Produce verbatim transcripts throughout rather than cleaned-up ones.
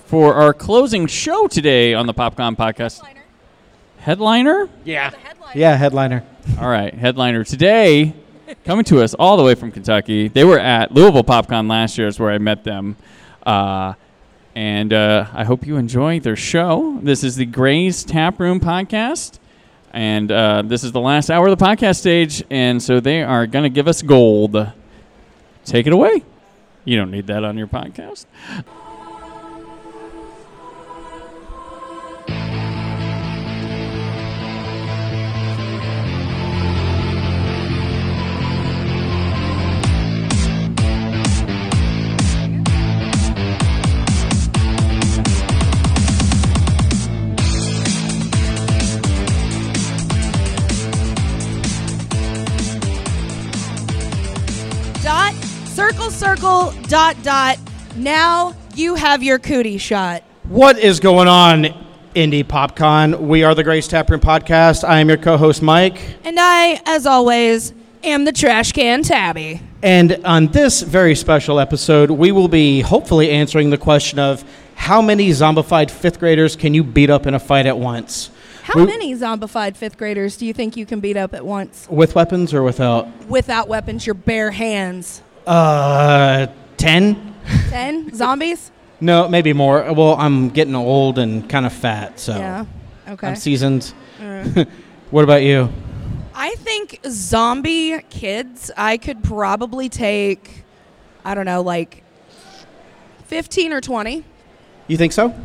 for our closing show today on the PopCon Podcast. Headliner. Headliner? Yeah. The headliner. Yeah, headliner. All right, headliner today, coming to us all the way from Kentucky. They were at Louisville PopCon last year is where I met them. Uh, and uh, I hope you enjoy their show. This is the Gray's Tap Room Podcast. And uh, this is the last hour of the podcast stage. And so they are going to give us gold. Take it away. You don't need that on your podcast. Dot, circle, circle, dot, dot. Now you have your cootie shot. What is going on, Indie PopCon? We are the Grace Taproom Podcast. I am your co-host, Mike. And I, as always, am the trash can Tabby. And on this very special episode, we will be hopefully answering the question of how many zombified fifth graders can you beat up in a fight at once? How We- many zombified fifth graders do you think you can beat up at once? With weapons or without? Without weapons, your bare hands. Uh, ten? Ten zombies? No, maybe more. Well, I'm getting old and kind of fat, so Yeah. Okay. I'm seasoned. Uh, What about you? I think zombie kids, I could probably take, I don't know, like fifteen or twenty. You think so?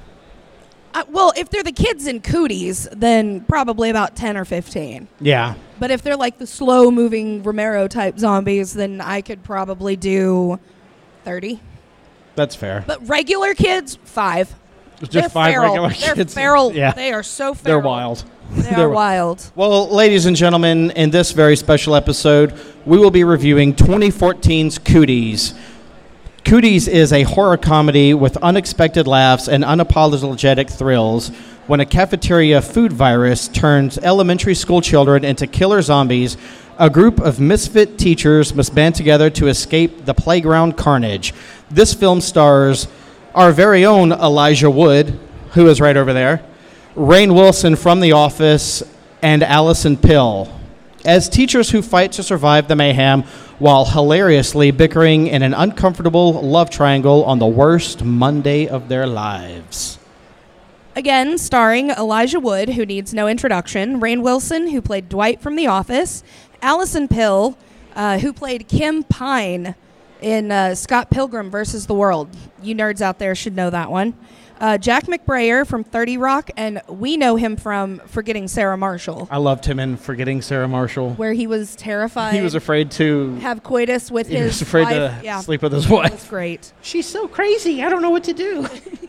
Uh, well, if they're the kids in cooties, then probably about ten or fifteen. Yeah. But if they're like the slow-moving Romero-type zombies, then I could probably do thirty. That's fair. But regular kids, five. Just They're five feral. regular They're kids. feral. Yeah. They are so They're feral. wild. They They're are wi- wild. Well, ladies and gentlemen, in this very special episode, we will be reviewing twenty fourteen's Cooties. Cooties is a horror comedy with unexpected laughs and unapologetic thrills when a cafeteria food virus turns elementary school children into killer zombies. A group of misfit teachers must band together to escape the playground carnage. This film stars our very own Elijah Wood, who is right over there, Rainn Wilson from The Office, and Allison Pill, as teachers who fight to survive the mayhem while hilariously bickering in an uncomfortable love triangle on the worst Monday of their lives. Again, starring Elijah Wood, who needs no introduction, Rainn Wilson, who played Dwight from The Office, Allison Pill, uh, who played Kim Pine in uh, Scott Pilgrim versus the World. You nerds out there should know that one. Uh, Jack McBrayer from thirty Rock, and we know him from Forgetting Sarah Marshall, I loved him in Forgetting Sarah Marshall. where he was terrified He was afraid to have coitus with he his was afraid wife. to Yeah, sleep with his that was wife. great. She's so crazy. I don't know what to do.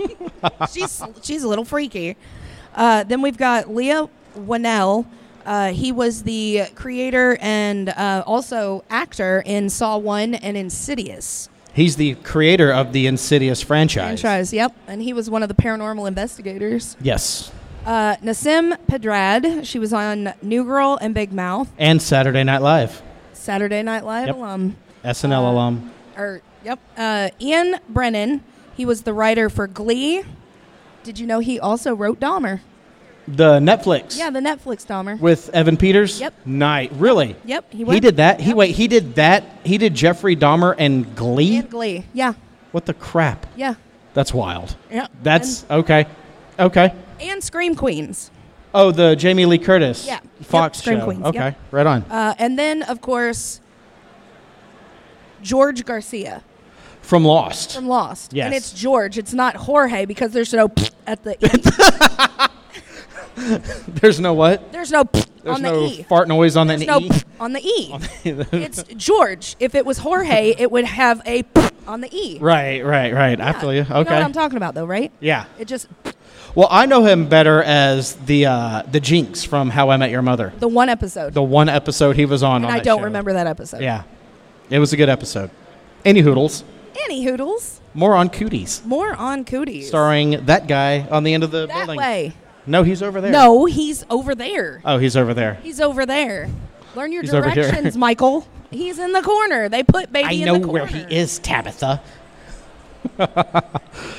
she's she's a little freaky. Uh, then we've got Leah Whannell. Uh, he was the creator and uh, also actor in Saw one and Insidious He's the creator of the Insidious franchise. franchise. Yep, and he was one of the paranormal investigators. Yes. Uh, Nassim Pedrad. She was on New Girl and Big Mouth. And Saturday Night Live. Saturday Night Live Yep. alum. S N L Uh, alum. Or yep. Uh, Ian Brennan. He was the writer for Glee. Did you know he also wrote Dahmer? The Netflix. Yeah, the Netflix Dahmer. With Evan Peters? Yep. Nice. Really? Yep, he He went- did that? He Yep. wait, he did that? He did Jeffrey Dahmer and Glee? And Glee. Yeah, What the crap? yeah, That's wild. yeah. That's okay. Okay. and, and Scream Queens. Oh, the Jamie Lee Curtis Yeah. Fox Yep, Scream show. Queens, Okay. yep. Right on. Uh, and then, of course, George Garcia From Lost. from Lost. Yes. And it's George. It's not Jorge because there's no at the end. There's no what? There's no There's on no the E. fart noise on There's the no E. on the E. It's George. If it was Jorge, it would have a on the E. Right, right, right. I Yeah. feel you. You know Okay. what I'm talking about, though, right? Yeah. It just Well, I know him better as the uh, the Jinx from How I Met Your Mother. the one episode. The one episode he was on. and on I that don't show. remember that episode. Yeah, it was a good episode. Any hoodles. Any hoodles. More on Cooties, More on Cooties. starring that guy on the end of the that building. way. No, he's over there. No, he's over there. Oh, he's over there. He's over there. Learn your He's over here. directions, Michael. He's in the corner. They put baby I in know the where corner. he is, Tabitha. Yeah,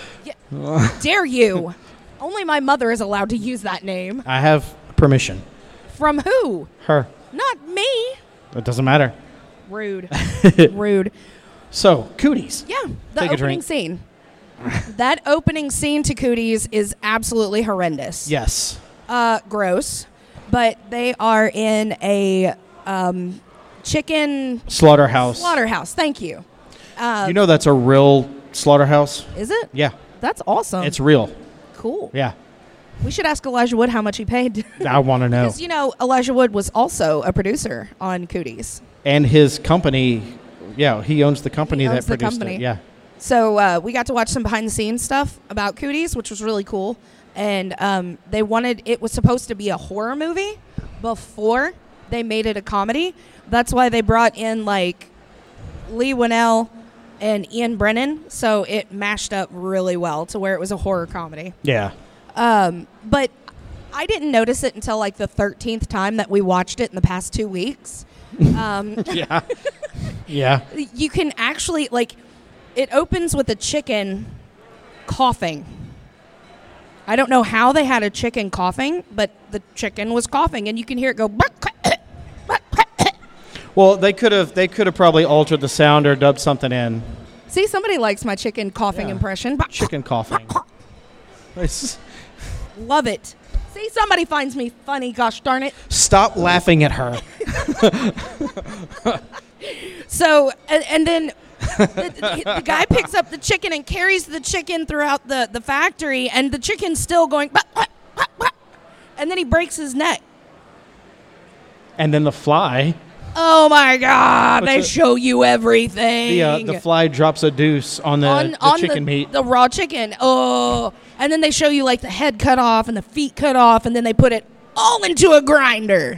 Dare you? Only my mother is allowed to use that name. I have permission. From who? Her. Not me. It doesn't matter. Rude. Rude. So, Cooties. Yeah, the Take a opening drink. scene. That opening scene to Cooties is absolutely horrendous. Yes. Uh, gross. But they are in a um, chicken Slaughterhouse. slaughterhouse. Thank you. Uh, You know that's a real slaughterhouse? is it? Yeah. That's awesome. It's real. cool. Yeah. We should ask Elijah Wood how much he paid. I want to know. Because, you know, Elijah Wood was also a producer on Cooties. And his company, yeah, he owns the company He that owns the produced company. it. Yeah. So uh, we got to watch some behind-the-scenes stuff about Cooties, which was really cool. And um, they wanted, it was supposed to be a horror movie before they made it a comedy. That's why they brought in, like, Lee Winnell and Ian Brennan. So it mashed up really well to where it was a horror comedy. Yeah. Um, but I didn't notice it until, like, the thirteenth time that we watched it in the past two weeks. Um, Yeah. Yeah. you can actually, like, it opens with a chicken coughing. I don't know how they had a chicken coughing, but the chicken was coughing, and you can hear it go. Well, they could have they could have probably altered the sound or dubbed something in. See, somebody likes my chicken coughing Yeah. impression. Chicken coughing. It's- Love it. See, somebody finds me funny, gosh darn it. Stop laughing at her. So, and, and then the, the, the guy picks up the chicken and carries the chicken throughout the, the factory, and the chicken's still going, and then he breaks his neck. And then the fly, Oh my God! What's They it? show you everything. the uh, the fly drops a deuce on the, on, the on chicken the, meat. the raw chicken. Oh, and then they show you like the head cut off and the feet cut off, and then they put it all into a grinder.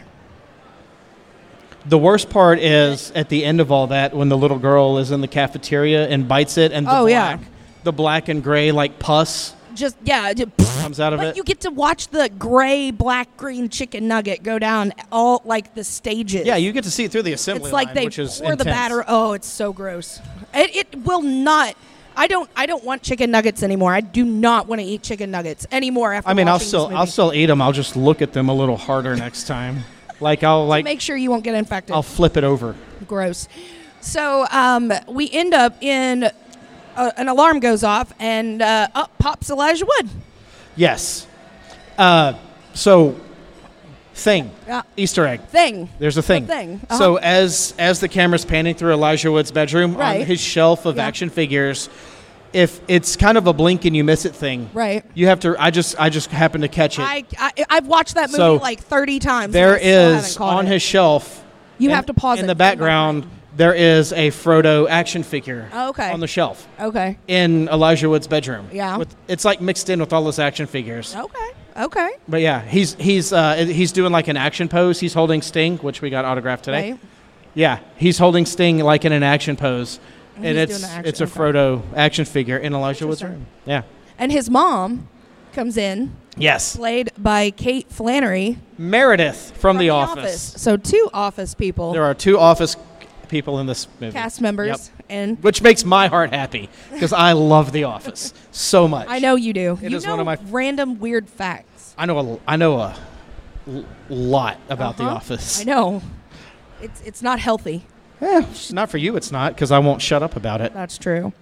The worst part is at the end of all that when the little girl is in the cafeteria and bites it, and the Oh, yeah. black, the black and gray like pus Just yeah, just, comes out of but it. you get to watch the gray, black, green chicken nugget go down all like the stages. Yeah, you get to see it through the assembly It's like line, they which is pour the intense. batter. Oh, it's so gross. It, it will not. I don't. I don't want chicken nuggets anymore. I do not want to eat chicken nuggets anymore. After I mean, I'll watching still this I'll movie. still eat them. I'll just look at them a little harder next time. Like I'll like make sure you won't get infected. I'll flip it over. Gross. So um, we end up in uh, an alarm goes off, and uh, up pops Elijah Wood. Yes. Uh, so, thing. Yeah. Easter egg. Thing. There's a thing. The thing. Uh-huh. So as as the camera's panning through Elijah Wood's bedroom Right. on his shelf of Yeah. action figures, if it's kind of a blink and you miss it thing, Right. you have to. I just I just happen to catch it. I, I I've watched that movie So, like thirty times. there and I still is haven't caught on it. his shelf. You in- have to pause in it. the background. There is a Frodo action figure Oh, okay. on the shelf Okay. in Elijah Wood's bedroom. Yeah. With, it's like mixed in with all his action figures. Okay. Okay. But yeah, he's he's uh, he's doing like an action pose. He's holding Sting, which we got autographed today. Right. Yeah, he's holding Sting like in an action pose, and He's it's doing the action- it's a okay. Frodo action figure in Elijah Wood's Interesting. room. Yeah. And his mom comes in, Yes. played by Kate Flannery Meredith from, from the, office. So two Office people, There are two Office people in this movie. cast members, Yep. and Which makes my heart happy because I love The Office so much. I know you do. It you is know one of my- random weird facts. I know a, I know a l- lot about The Uh-huh. Office. I know. It's it's not healthy. Eh, not for you, it's not because I won't shut up about it. That's true.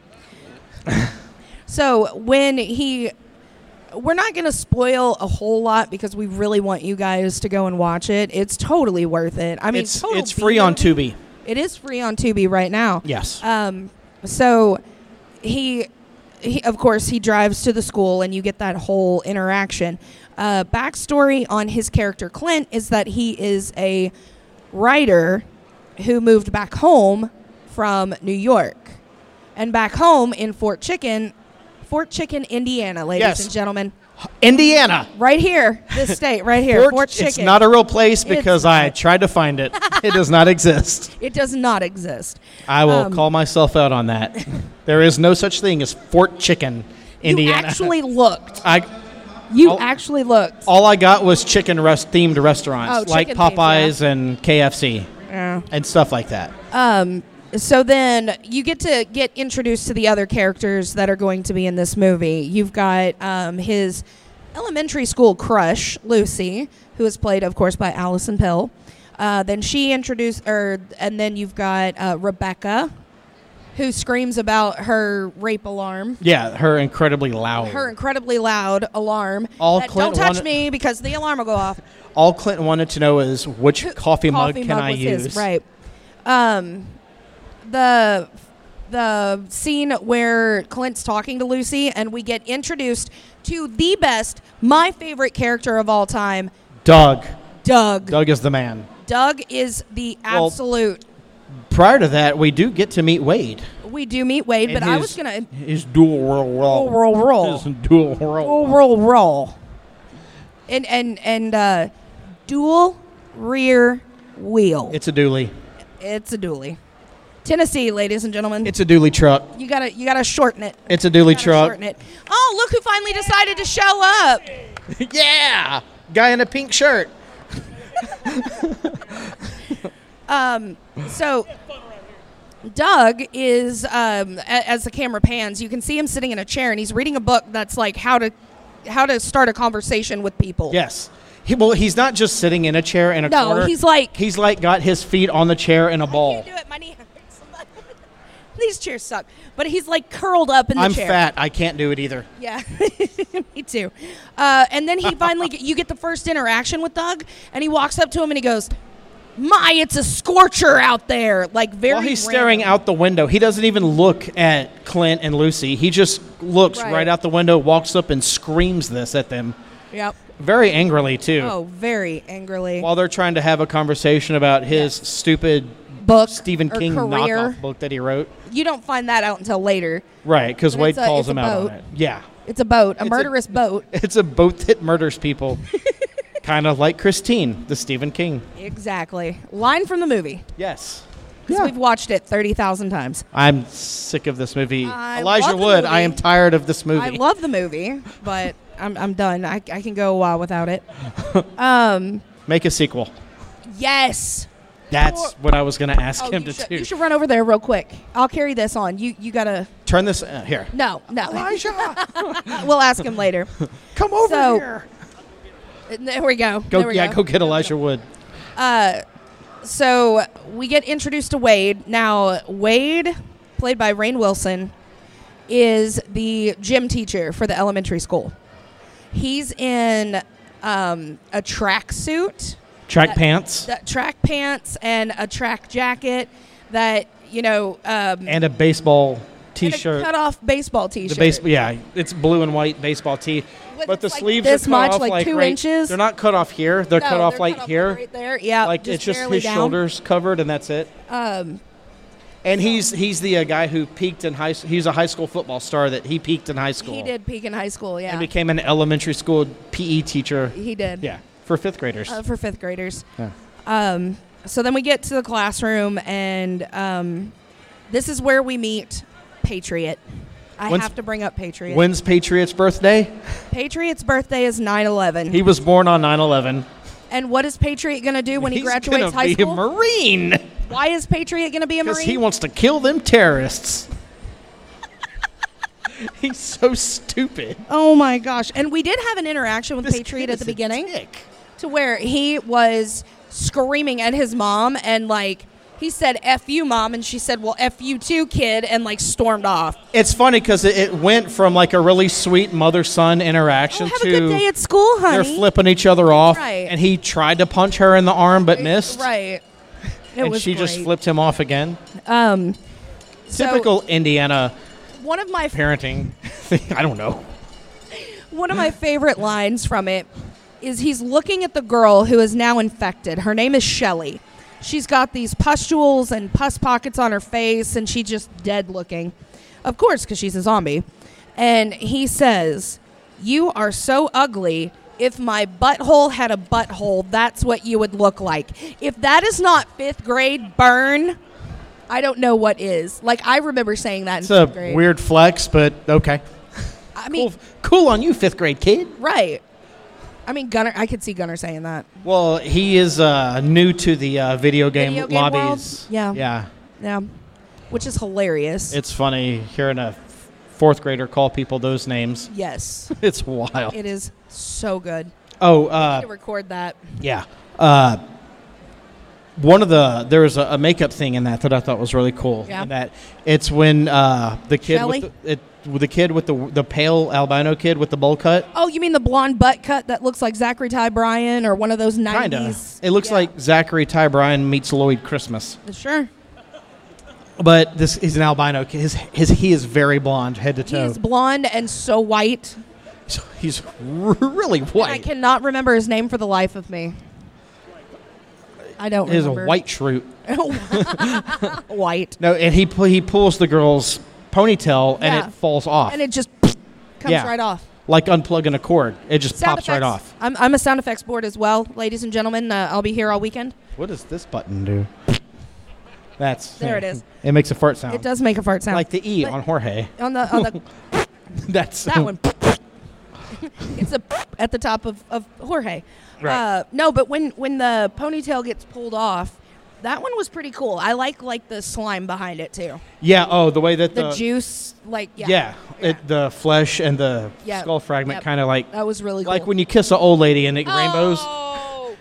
So when he, we're not going to spoil a whole lot because we really want you guys to go and watch it. It's totally worth it. I mean, it's total it's free on B-movie. Tubi. It is free on Tubi right now. Yes. Um, so he, he, of course, he drives to the school, and you get that whole interaction. Uh, backstory on his character Clint is that he is a writer who moved back home from New York, and back home in Fort Chicken, Fort Chicken, Indiana, ladies Yes. and gentlemen, Indiana. right here, this state right here, Fort- Fort Chicken. It's not a real place It's because I not. tried to find it. It does not exist. It does not exist. I will Um, call myself out on that. There is no such thing as Fort Chicken, Indiana. You actually looked. I You I'll- actually looked. all I got was chicken rest themed restaurants Oh, like chicken themed, Popeyes and K F C Yeah. and stuff like that. Um, so then you get to get introduced to the other characters that are going to be in this movie. You've got um, his elementary school crush, Lucy, who is played, of course, by Allison Pill. Uh, then she introduced, or and then you've got uh, Rebecca, who screams about her rape alarm. Yeah, her incredibly loud. Her incredibly loud alarm. All that, Clint don't touch wanted- me because the alarm will go off. All Clinton wanted to know is which coffee, mug Coffee can mug I was use? his, right. Um, the the scene where Clint's talking to Lucy and we get introduced to the best, my favorite character of all time, Doug. Doug. Doug is the man. Doug is the Well, absolute. Prior to that, we do get to meet Wade. We do meet Wade, And but I his- was gonna His dual roll roll. roll roll roll His dual roll. roll roll roll, and and and uh, dual rear wheel. It's a dually. It's a dually. Tennessee, ladies and gentlemen. It's a dually truck. you gotta you gotta shorten it. It's a dually Gotta truck. shorten it. Oh, look who finally decided to show up. Yeah, guy in a pink shirt. Um, so Doug is, um, a- as the camera pans, you can see him sitting in a chair and he's reading a book that's like how to how to start a conversation with people. Yes. He, well, he's not just sitting in a chair in a No, corner. he's like- he's like got his feet on the chair in a I ball. can't do it. My knee hurts. These chairs suck. But he's like curled up in the I'm chair. fat. I can't do it either. Yeah, me too. Uh, and then he finally, get, you get the first interaction with Doug, and he walks up to him and he goes, "My, it's a scorcher out there!" Like very. While he's staring random. out the window, he doesn't even look at Clint and Lucy. He just looks Right. right, out the window, walks up, and screams this at them, Yep. very angrily too. Oh, very angrily. While they're trying to have a conversation about his Yes. stupid Book Stephen or King career. knockoff book that he wrote. You don't find that out until later. Right, because But Wade it's a- calls it's a him out boat. on it. Yeah. It's a boat, a It's a- murderous boat. It's a boat that murders people. Kind of like Christine, the Stephen King. Exactly. Line from the movie. Yes. Because we've watched it thirty thousand times. I'm sick of this movie. I Elijah love the Wood, movie. I am tired of this movie. I love the movie, but I'm, I'm done. I, I can go a while without it. Um, Make a sequel. yes. That's Or- what I was going to ask Oh, him you, to should, do. you should run over there real quick. I'll carry this on. You you gotta. Turn this uh, here. No, no. Elijah, We'll ask him later. come over So- here. There we go. Go, There we yeah, go. go get Elijah Wood. Uh, so we get introduced to Wade. Now, Wade, played by Rainn Wilson, is the gym teacher for the elementary school. He's in um, a track suit, Track That- pants that track pants, and a track jacket that, you know, um, and a baseball and a T-shirt. cut-off baseball The T-shirt. baseball, yeah, it's blue and white baseball tee. With- But the it's like sleeves this are cut much, off like like two right- inches. They're not cut off here. They're No, cut off they're like cut off here. right there. Yeah, like it's just barely his down. shoulders covered, and that's it. Um, And he's he's the uh, guy who peaked in high. s- He's a high school football star that he peaked in high school. he did peak in high school. Yeah, And became an elementary school P E teacher. he did. Yeah, for fifth graders. Uh, for fifth graders. Yeah. Um, so then we get to the classroom, and um, this is where we meet Patriot. I When's- have to bring up Patriot. When's Patriot's birthday? Patriot's birthday is nine eleven. He was born on nine eleven. And what is Patriot going to do when he He's graduates gonna high be school? a Marine. Why is Patriot going to be a Because Marine? he wants to kill them terrorists. He's so stupid. oh my gosh. And we did have an interaction with This Patriot kid at the is a beginning dick. to where he was screaming at his mom, and like he said F you mom, and she said, well, F you too, kid, and like stormed off. It's funny because it, it went from like a really sweet mother-son interaction Oh, have to a good day at school, honey. they're flipping each other off, Right. and he tried to punch her in the arm but missed, Right. It and was she just great. flipped him off again. Um, so Typical Indiana one of my parenting thing. I don't know. one of my favorite lines from it is he's looking at the girl who is now infected. Her name is Shelly. She's got these pustules and pus pockets on her face, and she's just dead looking. Of course, because she's a zombie. And he says, "You are so ugly. If my butthole had a butthole, that's what you would look like." If that is not fifth grade burn, I don't know what is. Like, I remember saying that It's in a fifth grade. weird flex, but okay. I mean, Cool, cool on you, fifth grade kid. right. I mean, Gunner, I could see Gunner saying that. Well, he is uh, new to the uh, video game Video game lobbies. world? Yeah. Yeah. Yeah. which is hilarious. It's funny hearing a fourth grader call people those names. yes, It's wild. it is so good. Oh, I uh, need to record that. yeah. Uh, one of the there was a, a makeup thing in that that I thought was really cool. Yeah. In that it's when uh, the kid Shelley? with the, it, with the kid with the the pale albino kid with the bowl cut. Oh, you mean the blonde butt cut that looks like Zachary Ty Bryan or one of those Kinda. nineties? It looks Yeah. like Zachary Ty Bryan meets Lloyd Christmas. Sure. But this is an albino kid. His, his he is very blonde, head to He toe. is blonde and so white. So he's r- really And I white. cannot remember his name for the life of me. I don't He's a remember. white shrew. White. No, and he pu- he pulls the girl's ponytail and Yeah. it falls off, And it just comes Yeah. right off. like unplugging a cord. It just Sound pops right effects. off. I'm, I'm a sound effects board as well, ladies and gentlemen. Uh, I'll be here all weekend. What does this button do? That's There it is. It makes a fart sound. It does make a fart sound. Like the E But- on Jorge. on the on the That's that one. It's a at the top of, of Jorge. Right. Uh, no, but when when the ponytail gets pulled off, that one was pretty cool. I like like the slime behind it too. Yeah. Oh, the way that The, the, juice, like yeah, yeah, It, the flesh and the Yeah. skull fragment Yep. kind of like that was really like cool. when you kiss an old lady and it rainbows. Oh,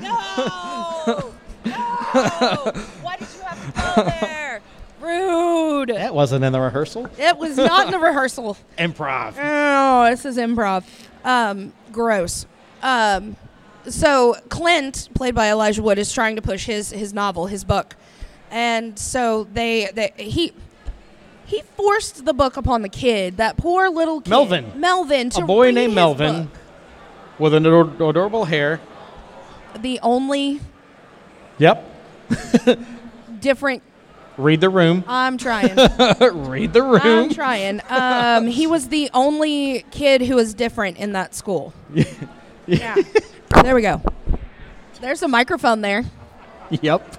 no, no! Why did you have to go there? Rude. That wasn't in the rehearsal. It was not in the rehearsal. Improv. Oh, this is improv. Um, gross. Um, so Clint, played by Elijah Wood, is trying to push his his novel, his book, and so they, they he he forced the book upon the kid, that poor little kid, Melvin. Melvin, to A boy read named his Melvin book. with an ador- adorable hair. The only Yep. different. Read the room. I'm trying. Read the room. I'm trying. Um, he was the only kid who was different in that school. Yeah. There we go. There's a microphone there. Yep.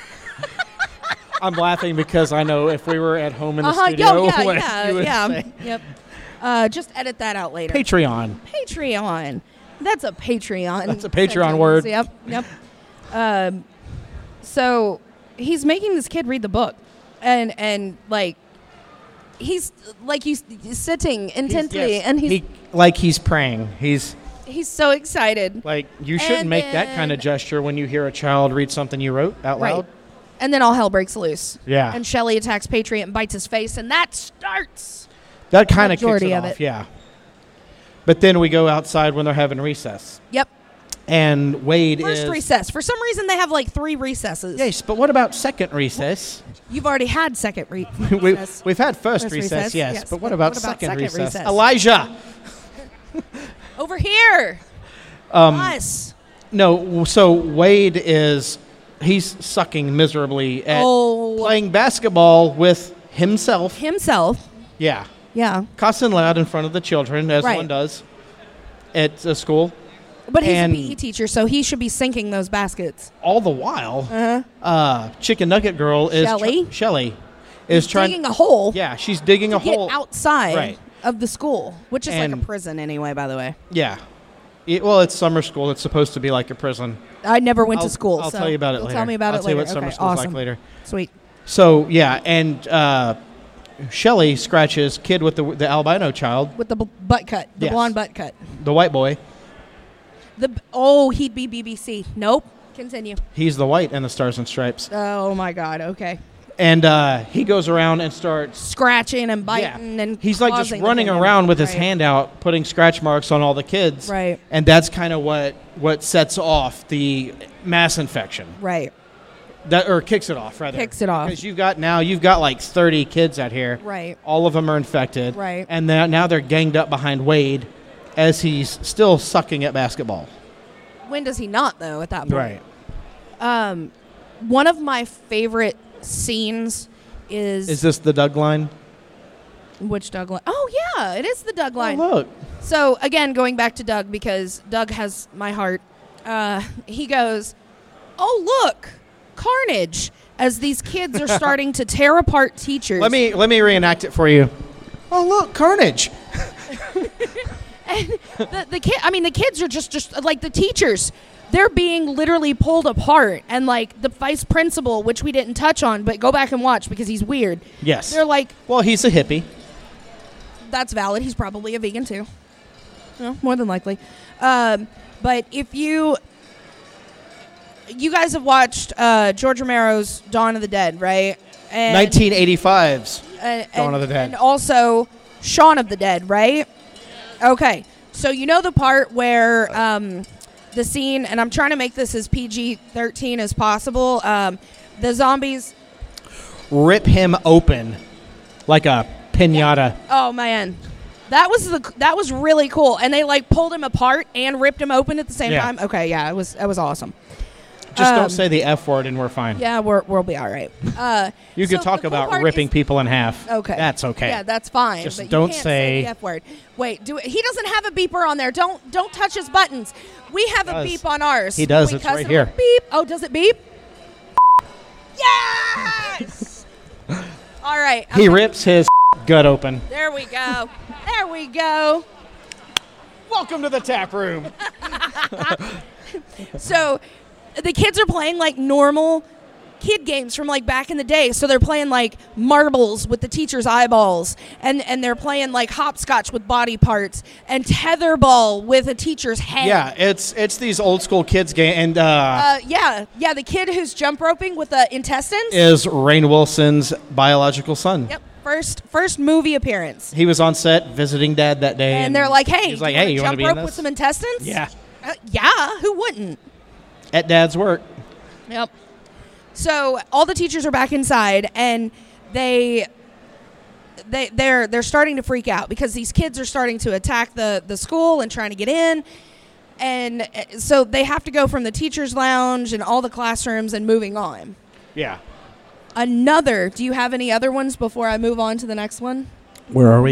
I'm laughing because I know if we were at home in the Uh-huh. studio, Yo, yeah, what yeah, you would yeah. say. Yep. Uh, just edit that out later. Patreon. Patreon. That's a Patreon. That's a Patreon sentence. word. Yep. Yep. Um, so he's making this kid read the book, and and like he's like he's sitting intently, Yes. and he's He- like he's praying. He's he's so excited. like, you shouldn't And make that kind of then- gesture when you hear a child read something you wrote out Right. loud. And then all hell breaks loose. Yeah. And Shelley attacks Patriot and bites his face, and that starts. That kind of kicks Majority it of off, it. yeah. But then we go outside when they're having recess. Yep. And Wade First is... recess. For some reason, they have like three recesses. Yes, but what about second recess? You've already had second re- we, recess. we've had first, First recess, recess, yes, yes. but what What about, about second, second recess? recess? Elijah! Over here. Um, Us. no, so Wade is... He's sucking miserably at Oh. playing basketball with himself. Himself. Yeah. Yeah. Cussing loud in front of the children, as Right. one does at a school. But he's And- a P E teacher, so he should be sinking those baskets. All the while, Uh-huh. uh, Chicken Nugget Girl is... Shelley? Tr- Shelley is trying... Digging a hole Yeah, she's digging a to get hole. outside Right. of the school, which is like a And- prison anyway, by the way. Yeah. It, well, it's summer school. It's supposed to be like a prison. I never went I'll, to school, I'll so tell you about it you'll later. Tell me about I'll it tell you later. what summer Okay, school's awesome. like later. Sweet. So, yeah, and uh, Shelley scratches kid with the, the albino child, With the b- butt cut, the Yes. blonde butt cut. the white boy. The b- oh, he'd be B B C. Nope. Continue. He's the white in the Stars and Stripes. Oh my God. Okay. And uh, he goes around and starts... Scratching and Yeah. biting and He's like just causing running him. around with his Right. hand out, putting scratch marks on all the kids. Right. And that's kind of what, what sets off the mass infection. Right. That or kicks it off, rather. Kicks it off. Because you've got now you've got like thirty kids out here. Right. All of them are infected. Right. And now now they're ganged up behind Wade, as he's still sucking at basketball. When does he not though? At that point. Right. Um, one of my favorite scenes is, Is this the Doug line? which Doug line? Oh yeah, it is the Doug line. Oh, look. So again, going back to Doug because Doug has my heart. Uh, he goes, "Oh look, carnage!" As these kids are starting to tear apart teachers. Let me let me reenact it for you. Oh look, carnage. And the the kid. I mean, the kids are just just like the teachers they're being literally pulled apart, and like the vice principal, which we didn't touch on, but go back and watch because he's weird. Yes. They're like, well, he's a hippie. that's valid. He's probably a vegan too. No, more than likely. Um, but if you you guys have watched uh, George Romero's Dawn of the Dead, right? And, nineteen eighty-five's and, Dawn and- of the Dead. and also Shaun of the Dead, right? Okay, so you know the part where um, the scene, and I'm trying to make this as P G thirteen as possible. Um, the zombies. Rip him open like a piñata. Oh man, that was the that was really cool, and they like pulled him apart and ripped him open at the same Yeah. time. Okay, yeah, it was it was awesome. Just Um, don't say the F word and we're fine. Yeah, we're, we'll be all right. Uh, You so could talk the cool about part ripping is- people in half. Okay, That's okay. Yeah, that's fine. Just but you don't can't say- the F word. Wait, do it. He doesn't have a beeper on there. Don't don't touch his buttons. We have a does. beep on ours. He does. We It's cuss right and here. we're Beep. Oh, does it beep? Yes. All right. I'm He gonna- rips his gut open. There we go. There we go. Welcome to the tap room. So the kids are playing like normal kid games from like back in the day. So they're playing like marbles with the teacher's eyeballs, and and they're playing like hopscotch with body parts, and tetherball with a teacher's head. Yeah, it's it's these old school kids game, and uh, Uh, yeah, yeah. The kid who's jump roping with the intestines. is Rainn Wilson's biological son. Yep. First first movie appearance. He was on set visiting Dad that day, And they're like, "Hey, he's like, do you hey, you wanna want to jump be in rope this? with some intestines?" Yeah, Uh, yeah. Who wouldn't? at Dad's work. Yep. So all the teachers are back inside, and they they they're they're starting to freak out because these kids are starting to attack the the school and trying to get in. And uh, so they have to go from the teachers' lounge and all the classrooms and moving on. Yeah. Another, do you have any other ones before I move on to the next one? Where are we?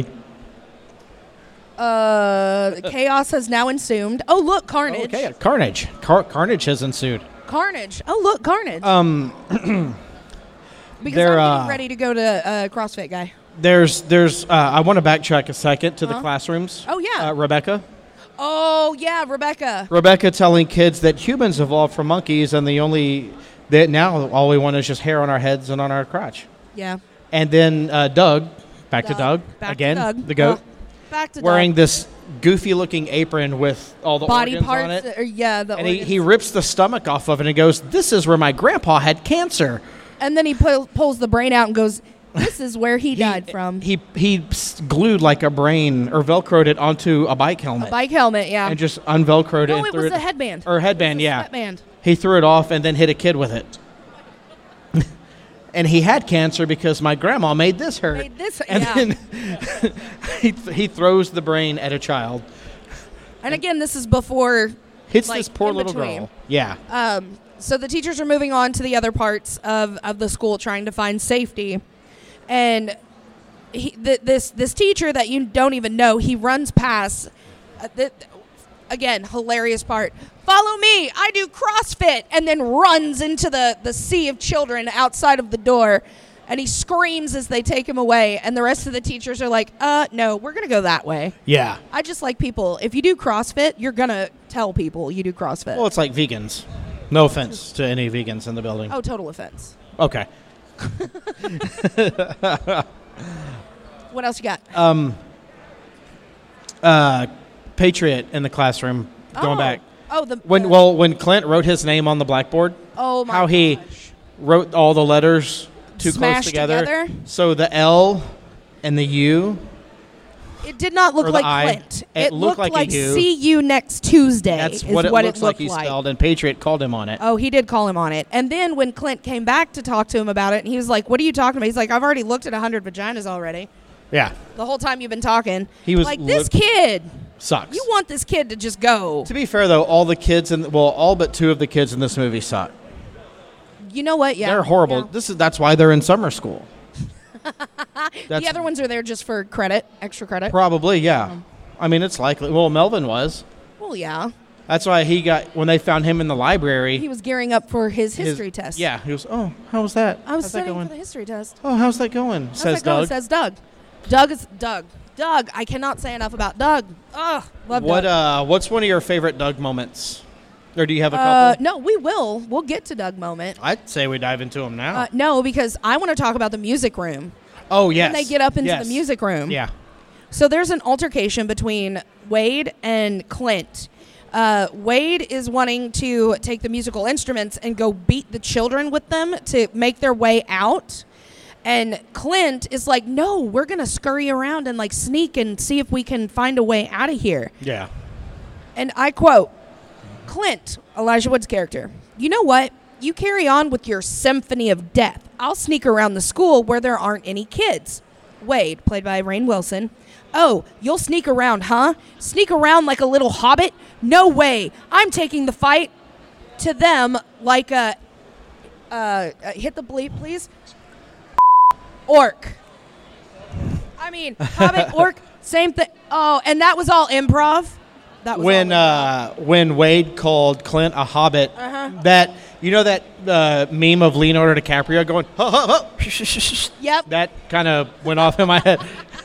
Uh, chaos has now ensued. Oh, look, carnage. Okay, carnage. Car- carnage has ensued. Carnage. Oh, look, carnage. Um, because they're, I'm getting uh, ready to go to uh, CrossFit guy. there's there's. Uh, I want to backtrack a second to the Uh-huh. classrooms. Oh, yeah. Uh, Rebecca. Oh, yeah, Rebecca. Rebecca telling kids that humans evolved from monkeys, and the only that now all we want is just hair on our heads and on our crotch. Yeah. And then uh, Doug, back to Doug. Doug Back to again, Doug. the goat, Uh, Back to wearing Doug. this goofy-looking apron with all the Body organs parts. on it. Or, yeah, the And he, organs. he rips the stomach off of it and goes, "This is where my grandpa had cancer." and then he pull, pulls the brain out and goes, "This is where he, died from." He he s- glued like a brain or velcroed it onto a bike helmet A bike helmet, yeah. and just unvelcroed it. no, and it threw was a headband. or headband, It was a yeah. Sweatband. He threw it off and then hit a kid with it. And he had cancer because my grandma made this hurt. Made this- and yeah. then he th- he throws the brain at a child. And again, this is before. Hits Like, this poor in little between. girl. Yeah. Um, so the teachers are moving on to the other parts of, of the school, trying to find safety. And he, th- this this teacher that you don't even know, he runs past. Uh, th- again, hilarious part. "Follow me, I do CrossFit," and then runs into the, the sea of children outside of the door. And he screams as they take him away. And the rest of the teachers are like, uh, no, we're going to go that way. Yeah. I just like people. If you do CrossFit, you're going to tell people you do CrossFit. Well, it's like vegans. No offense to any vegans in the building. Oh, total offense. Okay. What else you got? Um. Uh, Patriot in the classroom. Going oh. back. Oh, the When the- well, when Clint wrote his name on the blackboard, oh my how he gosh. wrote all the letters too Smashed close together. together? So the L and the U. It did not look or the like I. Clint. It looked looked like a U. see you next Tuesday. That's is what it what looks it like looked he like. spelled, and Patriot called him on it. Oh, he did call him on it. And then when Clint came back to talk to him about it, and he was like, "What are you talking about?" He's like, "I've already looked at a hundred vaginas already. Yeah, The whole time you've been talking." He was like, "This look- kid, sucks. you want this kid to just go." To be fair, though, all the kids in well, all but two of the kids in this movie suck. You know what? Yeah, They're horrible. yeah. This is that's why they're in summer school. That's The other ones are there just for credit, extra credit. probably yeah. I mean, it's likely. Well, Melvin was. Well, yeah. That's why he got when they found him in the library. He was gearing up for his his- history test. Yeah, he was. Oh, how was that? I was How's that studying going? for the history test. Oh, how's that going? How's Says that going? Doug. Says Doug. Doug is Doug. Doug. I cannot say enough about Doug. Ugh, love What Doug. uh? What's one of your favorite Doug moments? Or do you have a Uh, couple? no, we will. We'll get to Doug moment. I'd say we dive into them now. Uh, no, because I want to talk about the music room. oh, yes. When they get up into Yes. the music room. Yeah. So there's an altercation between Wade and Clint. Uh, Wade is wanting to take the musical instruments and go beat the children with them to make their way out. And Clint is like, no, we're going to scurry around and like sneak and see if we can find a way out of here. Yeah. And I quote, Clint, Elijah Wood's character, you know what? You carry on with your symphony of death. I'll sneak around the school where there aren't any kids. Wade, played by Rainn Wilson. Oh, you'll sneak around, huh? Sneak around like a little hobbit? No way. I'm taking the fight to them like a, uh, uh, hit the bleep, please. Orc. I mean, hobbit, orc, same thing. Oh, and that was all improv? That was When all uh, when Wade called Clint a hobbit, Uh-huh. that you know that uh, meme of Leonardo DiCaprio going, huh, huh, huh, sh- sh- sh- sh- Yep. that kind of went off in my head.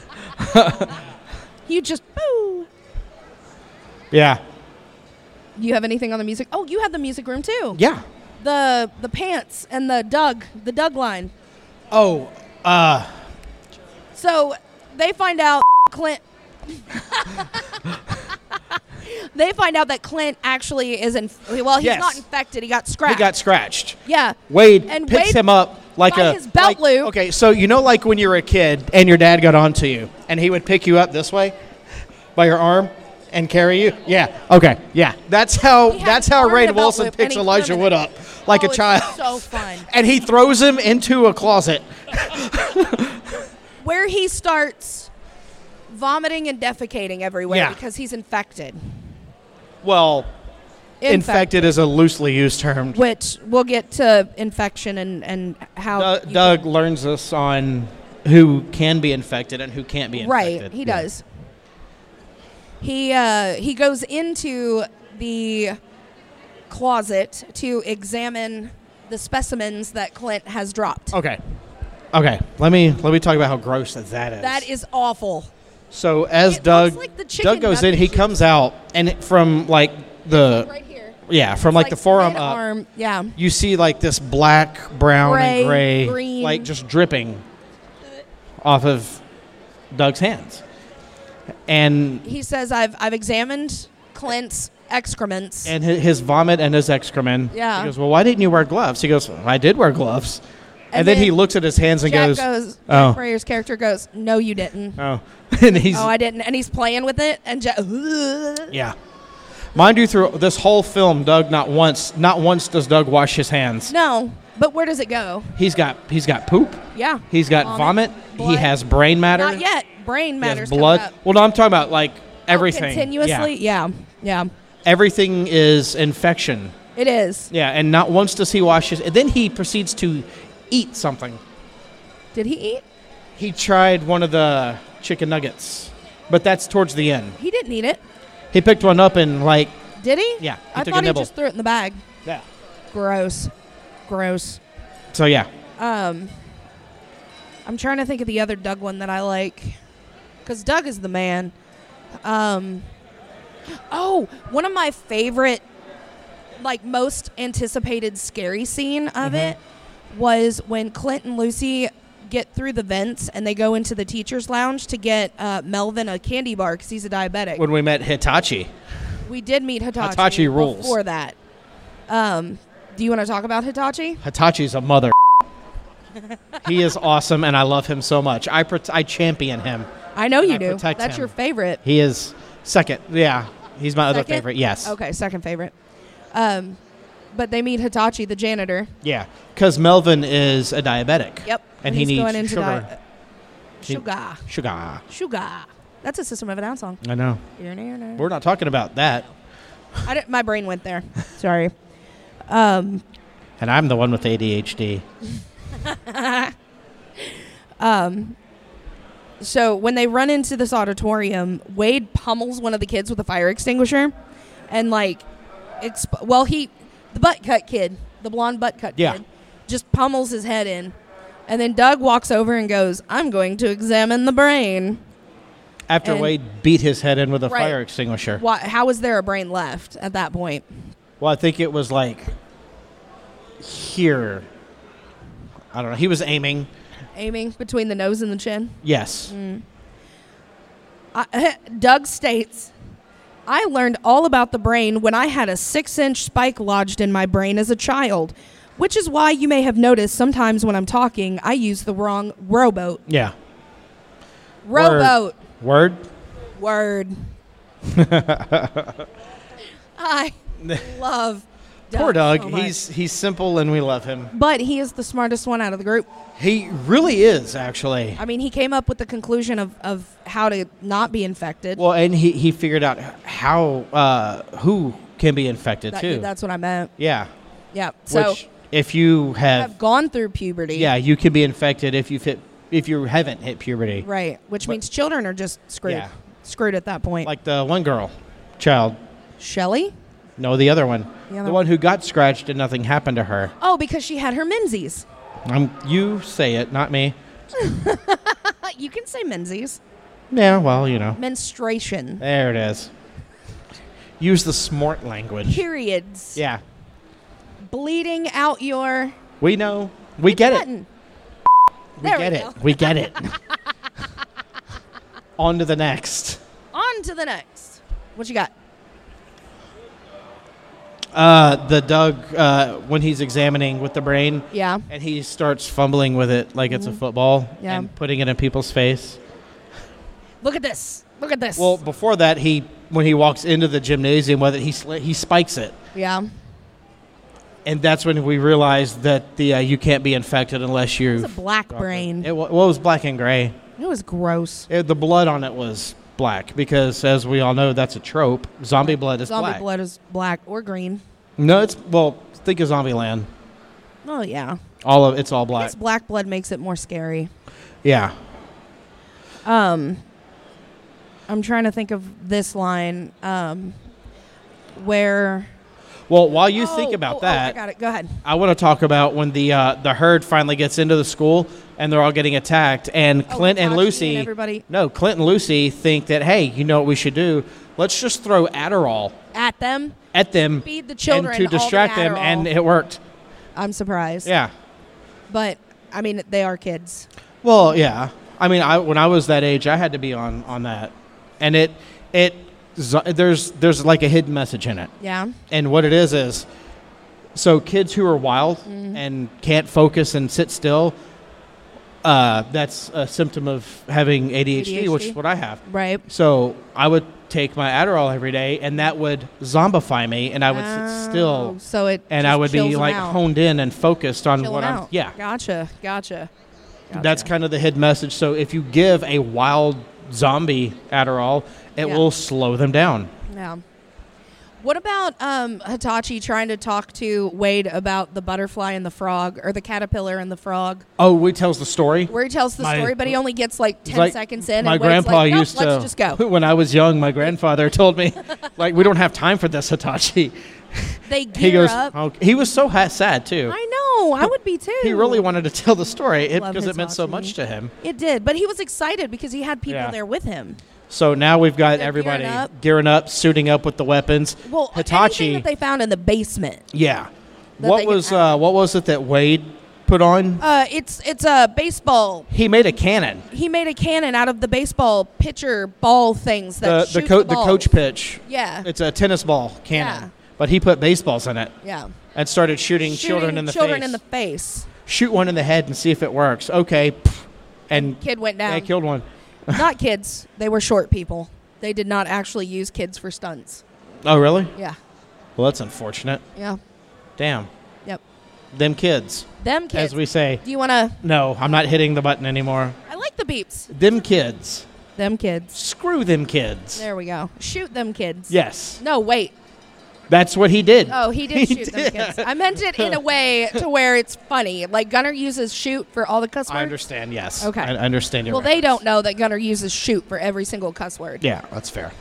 You just, boo. Yeah. You have anything on the music? Oh, you had the music room too. Yeah. The the pants and the Doug, the Doug line. Oh, uh, So they find out Clint. They find out that Clint actually is in. Well, he's Yes. not infected. He got scratched. he got scratched. Yeah. Wade And picks Wade, him up like by a his belt like- loop. Okay, so you know, like when you were a kid and your dad got onto you, and he would pick you up this way by your arm and carry you. Yeah. Okay. Yeah. That's how. He had That's his how arm in Rainn a belt Wilson loop, picks and he Elijah threw him Wood in- up like Oh, a it's child. so fun. And he throws him into a closet. Where he starts vomiting and defecating everywhere Yeah. because he's infected. Well, infected is a loosely used term. Which we'll get to infection and and how Du- you Doug learns us on who can be infected and who can't be can- infected. right. He Yeah. does. He uh, he goes into the closet to examine the specimens that Clint has dropped. Okay. Okay. Let me let me talk about how gross that that is. That is awful. So as It Doug looks like the chicken Doug goes in, nuggets he you comes out, and it, from like the Right here. yeah, from like, the forearm up, mid-arm, yeah. you see like this black, brown, Gray, and gray, green. like just dripping off of Doug's hands, and He says, "I've I've examined Clint's excrements." and hi- his vomit and his excrement. Yeah. He goes, well, why didn't you wear gloves? He goes, I did wear gloves. And, And then, he then looks at his hands and Jack goes, goes, oh. Jack Brayer's character goes, "No, you didn't." oh, and he's Oh, I didn't. And he's playing with it, and Jack, yeah. Mind you, through this whole film, Doug not once, not once does Doug wash his hands. no. But where does it go? He's got he's got poop. Yeah. He's got Vomit, vomit. He blood. has brain matter. Not yet. Brain He matters. has blood. coming up. Well, no, I'm talking about like Oh, everything. continuously. Yeah. Yeah. yeah. Everything is infection. It is. Yeah, and not once does he wash his. And then he proceeds to eat something. Did he eat? He tried one of the chicken nuggets, but that's towards the end. He didn't eat it. He picked one up and like Did he? yeah, he I took thought a he nibble. just threw it in the bag. Yeah. Gross. Gross. So yeah, Um, I'm trying to think of the other Doug one that I like, because Doug is the man. Um, oh, one of my favorite, like most anticipated scary scene of Mhm. it was when Clint and Lucy get through the vents and they go into the teacher's lounge to get uh, Melvin a candy bar because he's a diabetic. when we met Hitachi. We did meet Hitachi. Hitachi rules. Before that. Um, do you want to talk about Hitachi? Hitachi's a mother. He is awesome, and I love him so much. I prot- I champion him. I know you I do. protect That's him. your favorite. He is second. Yeah, he's my other Second? favorite. Yes. Okay, second favorite. Um, but they meet Hitachi, the janitor. Yeah, because Melvin is a diabetic. Yep. And he he's needs going into sugar. di- He- sugar. Sugar. Sugar. That's a System of a Down song. I know. I We're not talking about that. didn't, my brain went there. Sorry. Um, And I'm the one with A D H D. um, so when they run into this auditorium, Wade pummels one of the kids with a fire extinguisher, and like, exp- well, he, the butt cut kid, the blonde butt cut Yeah. kid, just pummels his head in, and then Doug walks over and goes, "I'm going to examine the brain." After And- Wade beat his head in with a Right. fire extinguisher. Why, how is there a brain left at that point? Well, I think it was like here. I don't know. He was aiming. Aiming between the nose and the chin. Yes. Mm. I, Doug states, I learned all about the brain when I had a six-inch spike lodged in my brain as a child, which is why you may have noticed sometimes when I'm talking, I use the wrong rowboat. Yeah. Rowboat. Word. Word. I love Doug. Poor Doug. so much. he's he's simple and we love him. But he is the smartest one out of the group. He really is, actually. I mean, he came up with the conclusion of, of how to not be infected. Well, and he, he figured out how uh, who can be infected That- too. That's what I meant. Yeah. Yeah. So Which, if you have, I've gone through puberty. yeah, you can be infected if you've hit if you haven't hit puberty. Right. Which But- means children are just screwed. Yeah. Screwed at that point. Like the one girl, child. Shelly? No, the other one. The other The one who got scratched and nothing happened to her. Oh, because she had her menses. Um, you say it, not me. Uh, you can say menses. Yeah, well, you know. Menstruation. There it is. Use the smart language. Periods. Yeah. Bleeding out your We know. We get it. button. We There get we it. go. We get it. On to the next. On to the next. What you got? Uh, the Doug, uh, when he's examining with the brain, Yeah. and he starts fumbling with it like it's a football Yeah. and putting it in people's face. Look at this. Look at this. Well, before that, he when he walks into the gymnasium with it, he sli- he spikes it, yeah. and that's when we realized that the uh, you can't be infected unless you. It's a black brain. It, wa- well, it was black and gray. It was gross. It, the blood on it was black because, as we all know, that's a trope. Zombie blood is Zombie black. blood is black or green. No, it's well. Think of Zombieland. Oh, yeah. All of it's all I black. guess black blood makes it more scary. Yeah. Um, I'm trying to think of this line um, where. Well, while you Oh, think about oh, oh, that, I got it. Go ahead. I want to talk about when the uh, the herd finally gets into the school and they're all getting attacked, and Oh, Clint and Hitachi Lucy. and everybody No, Clint and Lucy think that, hey, you know what we should do? Let's just throw Adderall at them. at them Feed the children and to all the distract them, Adderall. and it worked. I'm surprised. Yeah. But I mean, they are kids. Well, yeah. I mean, I when I was that age, I had to be on on that, and it it zo- there's there's like a hidden message in it, Yeah. and what it is is, so kids who are wild Mm-hmm. and can't focus and sit still. Uh, that's a symptom of having A D H D, which A D H D? is what I have. Right. So I would take my Adderall every day, and that would zombify me, and I would sit Oh, still, So it. and just I would chills be 'em like out. honed in and focused on Chill what 'em I'm. out. Yeah, Gotcha. Gotcha. Gotcha. that's kind of the hidden message. So if you give a wild zombie Adderall, it Yeah. will slow them down. Yeah. What about um, Hitachi trying to talk to Wade about the butterfly and the frog, or the caterpillar and the frog? Oh, he tells the story. Where he tells the My- story, but he only gets like It's ten like seconds in. My and Wade's grandpa like, nope, used let's to. just go. When I was young, my grandfather told me, like, we don't have time for this, Hitachi. They gear He goes. up. Oh, he was so ha- sad too. I know. I would be too. He really wanted to tell the story it, Love because it meant so Hitachi. much to him. It did, but he was excited because he had people Yeah. there with him. So now we've got They're everybody gearing up. gearing up, suiting up with the weapons. Well, Hitachi. anything that they found in the basement. Yeah. That What they can was add. uh, what was it that Wade put on? Uh, it's it's a baseball. He made a cannon. He made a cannon out of the baseball pitcher ball things that The shoot the, co- the, the balls. coach pitch. Yeah, It's a tennis ball cannon, Yeah. but he put baseballs in it yeah. and started shooting, Shooting children in the children face. in the face. Shoot one in the head and see if it works. Okay, and Kid went down. they killed one. Not kids. They were short people. They did not actually use kids for stunts. Oh, really? Yeah, Well, that's unfortunate. yeah. Damn. Yep. Them kids, Them kids. as we say. Do you want to? No, I'm not hitting the button anymore. I like the beeps. Them kids. Them kids. Screw them kids. There we go. Shoot them kids. Yes. No, wait. That's what he did. Oh, he did He shoot did. them kids. I meant it in a way to where it's funny. Like Gunner uses shoot for all the cuss words. I understand, yes. Okay. I understand your Well, they reference. don't know that Gunner uses shoot for every single cuss word. Yeah, that's fair.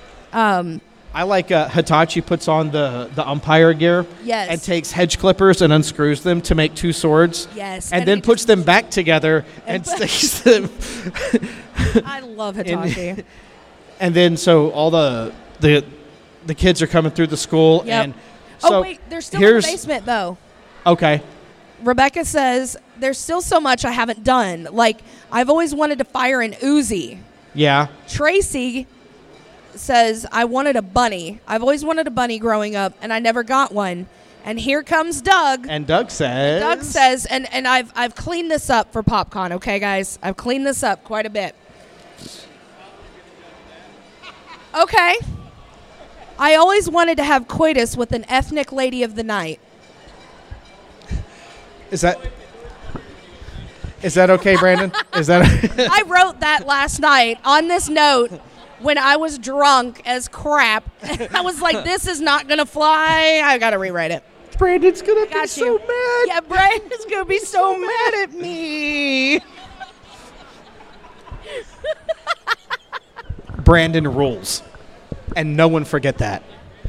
Um, I like uh, Hitachi puts on the, the umpire gear Yes. and takes hedge clippers and unscrews them to make two swords. yes. And, then he- puts them back together and, And- sticks them. I love Hitachi. And then so all the the the kids are coming through the school Yep. and So oh, wait. They're still in here's- the basement, though. Okay. Rebecca says, there's still so much I haven't done. Like, I've always wanted to fire an Uzi. Yeah. Tracy says, I wanted a bunny. I've always wanted a bunny growing up, and I never got one. And here comes Doug. And Doug says. Doug says, and, and I've I've cleaned this up for PopCon, okay, guys? I've cleaned this up quite a bit. Okay. I always wanted to have coitus with an ethnic lady of the night. Is that. Is that okay, Brandon? Is that. I wrote that last night on this note when I was drunk as crap. I was like, this is not going to fly. I got to rewrite it. Brandon's going to be Got so you. mad. Yeah, Brandon's going to be so mad at me. Brandon rules. And no one forget that.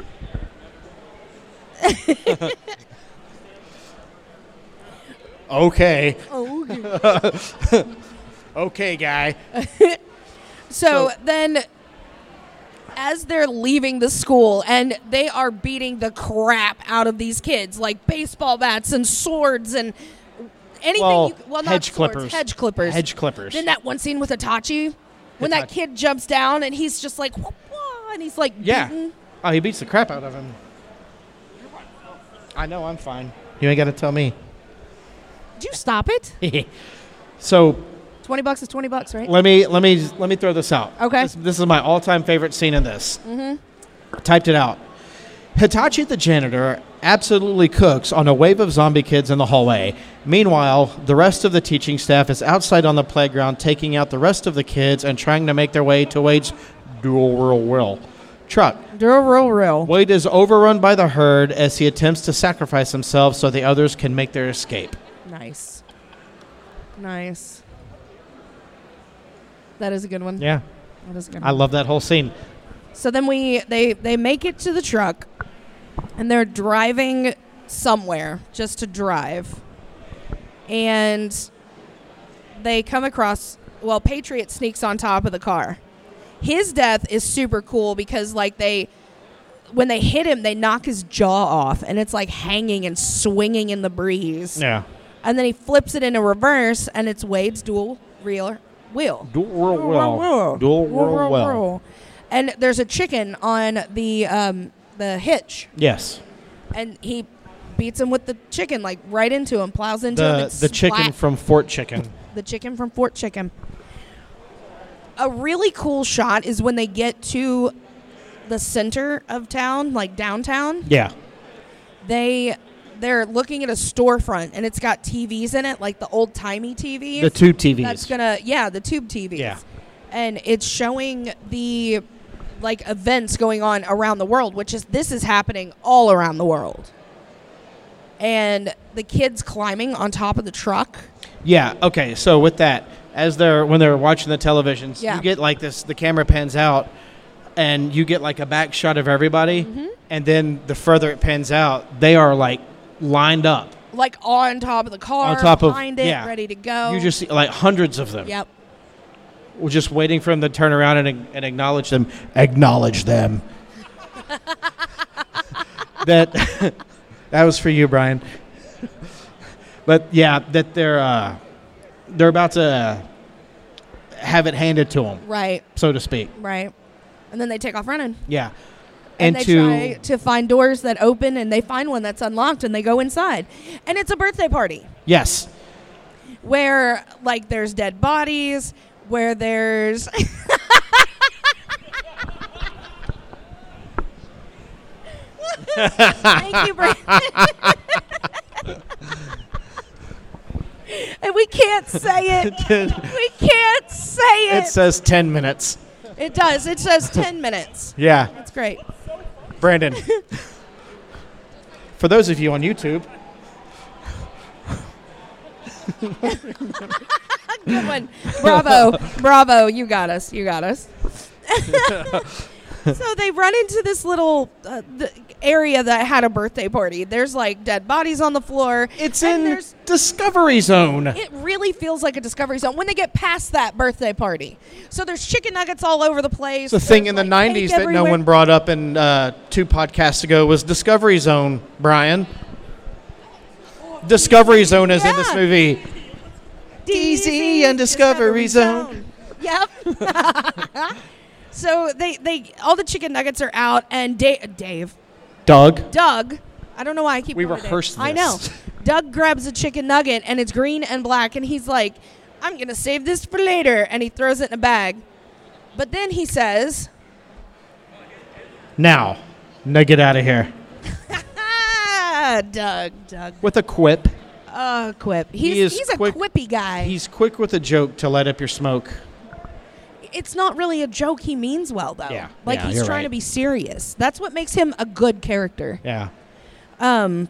Okay. Oh, Okay, guy. So, So- then, as they're leaving the school, and they are beating the crap out of these kids, like baseball bats and swords and anything. Well, you, well not hedge swords, clippers. hedge clippers. Hedge clippers. Then that one scene with Itachi, when that Itachi. kid jumps down and he's just like, whoop, whoop, and he's like, Yeah. beaten. Oh, he beats the crap out of him. I know, I'm fine. You ain't got to tell me. Did you stop it? So Twenty bucks is twenty bucks, right? let me let me let me throw this out. Okay. This, this is my all-time favorite scene in this. Mm-hmm. Typed it out. Hitachi the janitor absolutely cooks on a wave of zombie kids in the hallway. Meanwhile, the rest of the teaching staff is outside on the playground taking out the rest of the kids and trying to make their way to Wade's dual real will truck. Real, real, real. Wade is overrun by the herd as he attempts to sacrifice himself so the others can make their escape. Nice. Nice. That is a good one. Yeah, That is a good I one. love that whole scene. So then we they they make it to the truck, and they're driving somewhere just to drive, and they come across. Well, Patriot sneaks on top of the car. His death is super cool because like they. When they hit him, they knock his jaw off, and it's like hanging and swinging in the breeze. Yeah. And then he flips it into reverse, and it's Wade's dual real wheel. Dual real well. Dual real well. And there's a chicken on the um, the hitch, Yes. and he beats him with the chicken, like right into him, plows into him. The And the chicken splat. from Fort Chicken. the chicken from Fort Chicken. A really cool shot is when they get to the center of town, like downtown. Yeah. They they're looking at a storefront, and it's got T Vs in it, like the old timey T Vs. The tube T Vs. That's gonna yeah, the tube T Vs. Yeah. And it's showing the like events going on around the world, which is this is happening all around the world. And the kids climbing on top of the truck. Yeah. Okay. So with that, as they're when they're watching the televisions, Yeah. you get like this. The camera pans out, and you get like a back shot of everybody, Mm-hmm. and then the further it pans out, they are like lined up. Like on top of the car, On top of- behind it, yeah. ready to go. You just see like hundreds of them. Yep. We're just waiting for them to turn around and, and acknowledge them. Acknowledge them. that that was for you, Brian. But yeah, that they're uh, they're about to have it handed to them, Right, so to speak. right. And then they take off running. Yeah. And, And, they to try to find doors that open, and they find one that's unlocked, and they go inside. And it's a birthday party yes, where, like, there's dead bodies, where there's... Thank you, Brandon. And we can't say it. We can't say it. it says ten minutes. It does. It says ten minutes. Yeah, That's great. Brandon. For those of you on YouTube, Good one. Bravo. Bravo. You got us. You got us. So they run into this little uh, the area that had a birthday party. There's like dead bodies on the floor. It's and in there's- Discovery Zone. It really feels like a Discovery Zone when they get past that birthday party. So there's chicken nuggets all over the place. The thing There's, in the like, nineties cake that no everywhere. one brought up in uh, two podcasts ago was Discovery Zone, Brian. Discovery Zone is in this Yeah. movie. D Z and Discovery Zone. Yep. So they, they all the chicken nuggets are out, and Da- Dave, Doug. Doug, I don't know why I keep We going to Dave. rehearsed I know. this. Doug grabs a chicken nugget, and it's green and black, and he's like, I'm going to save this for later, and he throws it in a bag. But then he says, Now, now get out of here. ah, Doug, Doug. With a quip. Uh, quip. He's, He is he's a quick- quippy guy. He's quick with a joke to light up your smoke. It's not really a joke. He means well, though. Yeah. Like, Yeah, he's you're trying right. to be serious. That's what makes him a good character. Yeah. Um,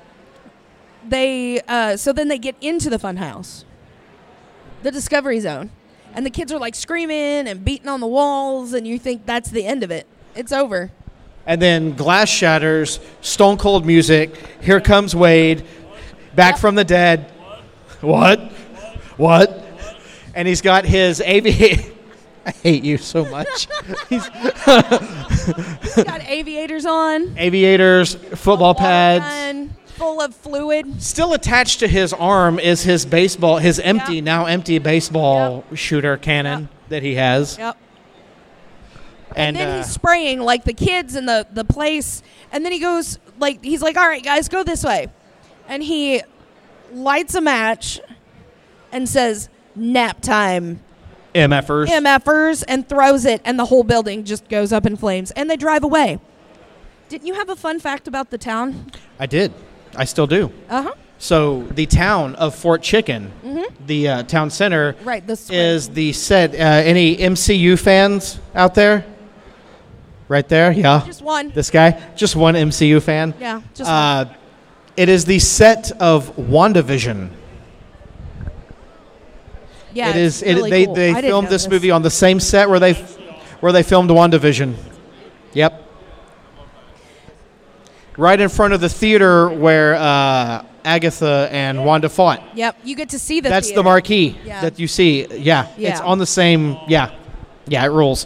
they uh, so then they get into the fun house, the Discovery Zone, and the kids are like screaming and beating on the walls, and you think that's the end of it. It's over. And then glass shatters, stone cold music. Here comes Wade, back Yep. from the dead. What? What? And he's got his aviator. I hate you so much. He's He's got aviators on, aviators, football a water pads. gun full of fluid. Still attached to his arm is his baseball, his empty, Yep. now empty baseball shooter cannon Yep. that he has. Yep. And, And then uh, he's spraying like the kids in the, the place. And then he goes, like, he's like, all right, guys, go this way. And he lights a match and says, nap time, MFers. MFers, and throws it. And the whole building just goes up in flames. And they drive away. Didn't you have a fun fact about the town? I did. I still do. Uh-huh. So the town of Fort Chicken, Mm-hmm. the uh, town center, Right, the square. is the set. Uh, any M C U fans out there? Right there, yeah. Just one. This guy, just one M C U fan. Yeah, just one. Uh, it is the set of WandaVision. Yeah, it it's is. It, really they cool. they I didn't filmed know this movie on the same set where they where they filmed WandaVision. Yep. Right in front of the theater where uh, Agatha and Wanda fought. Yep, you get to see the That's the theater. marquee Yeah. that you see. Yeah, it's Yeah. on the same. Yeah, yeah, it rules.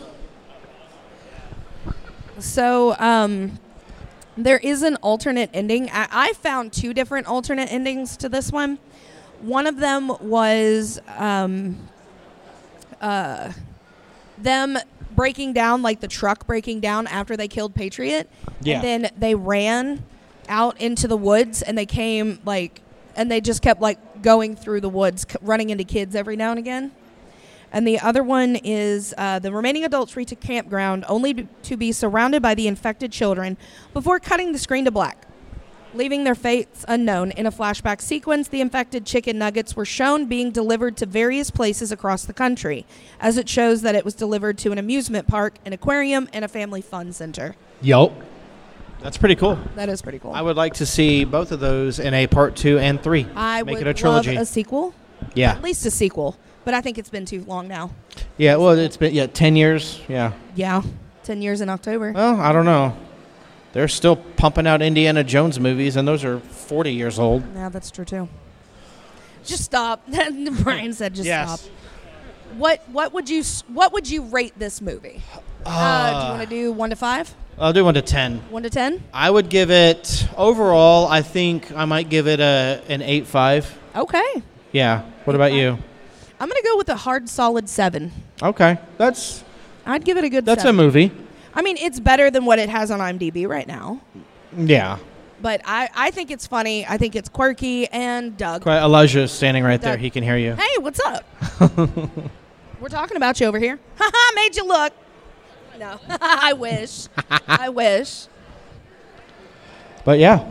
So, um, there is an alternate ending. I, I found two different alternate endings to this one. One of them was um, uh, them breaking down, like the truck breaking down after they killed Patriot. Yeah. And then they ran out into the woods, and they came, like, and they just kept, like, going through the woods, c- running into kids every now and again. And the other one is uh, the remaining adults reach a campground only b- to be surrounded by the infected children before cutting the screen to black. Leaving their fates unknown, in a flashback sequence, the infected chicken nuggets were shown being delivered to various places across the country, as it shows that it was delivered to an amusement park, an aquarium, and a family fun center. Yup. That's pretty cool. That is pretty cool. I would like to see both of those in a part two and three. I Make would it a trilogy. love a sequel. Yeah. At least a sequel. But I think it's been too long now. Yeah. Well, it's been yeah ten years. Yeah. Yeah. Ten years in October. Well, I don't know. They're still pumping out Indiana Jones movies, and those are forty years old. Yeah, that's true too. Just stop. Brian said just Yes. stop. What what would you s- what would you rate this movie? Uh, do you want to do one to five? I'll do one to ten. One to ten? I would give it overall. I think I might give it a an eight five. Okay. Yeah. What about you? I'm gonna go with a hard solid seven. Okay, that's I'd give it a good that's seven. a movie. I mean, it's better than what it has on IMDb right now. Yeah. But I, I think it's funny. I think it's quirky. And Doug. Quite, Elijah's standing right there. Doug. He can hear you. Hey, what's up? We're talking about you over here. Haha, made you look. No, I wish. I wish. But yeah.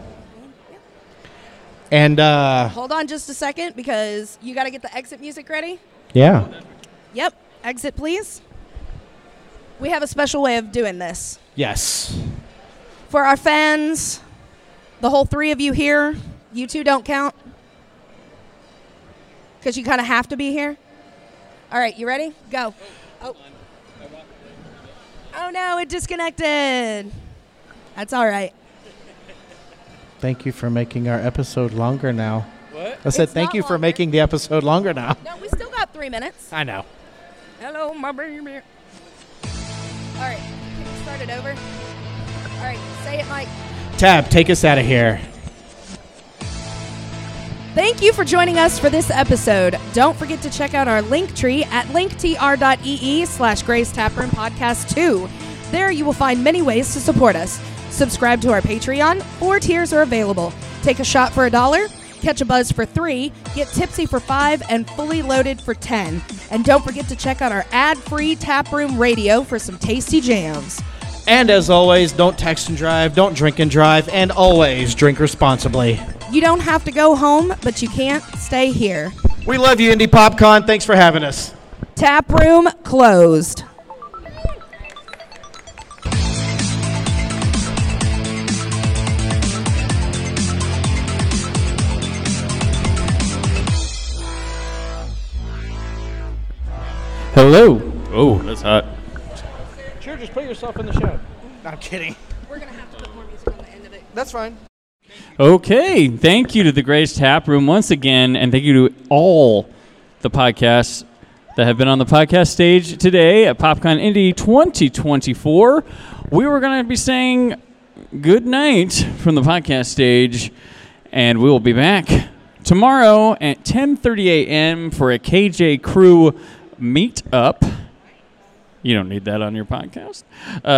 And uh, Hold on just a second because you got to get the exit music ready. yeah. Yep, exit please. We have a special way of doing this. Yes. For our fans, the whole three of you here, you two don't count because you kind of have to be here. All right, you ready? Go. Oh. Oh no, it disconnected. That's all right. Thank you for making our episode longer now. What? I said It's thank not you for longer. making the episode longer now. No, we still got three minutes. I know. Hello, my baby. All right, can we start it over? All right, say it, Mike. Tab, take us out of here. Thank you for joining us for this episode. Don't forget to check out our link tree at linktr.ee slash Grace Taproom Podcast two. There you will find many ways to support us. Subscribe to our Patreon. Four tiers are available. Take a shot for a dollar, catch a buzz for three, get tipsy for five, and fully loaded for ten. And don't forget to check out our ad-free Taproom Radio for some tasty jams. And as always, don't text and drive, don't drink and drive, and always drink responsibly. You don't have to go home, but you can't stay here. We love you, Indie PopCon. Thanks for having us. Taproom closed. Hello. Oh, that's hot. Sure, just put yourself in the show. No, I'm kidding. We're going to have to put more music on the end of it. That's fine. Okay, thank you to the Grace Tap Room once again, and thank you to all the podcasts that have been on the podcast stage today at PopCon Indy twenty twenty-four. We were going to be saying good night from the podcast stage, and we will be back tomorrow at ten thirty a.m. for a K J Crew meet-up. You don't need that on your podcast. Uh,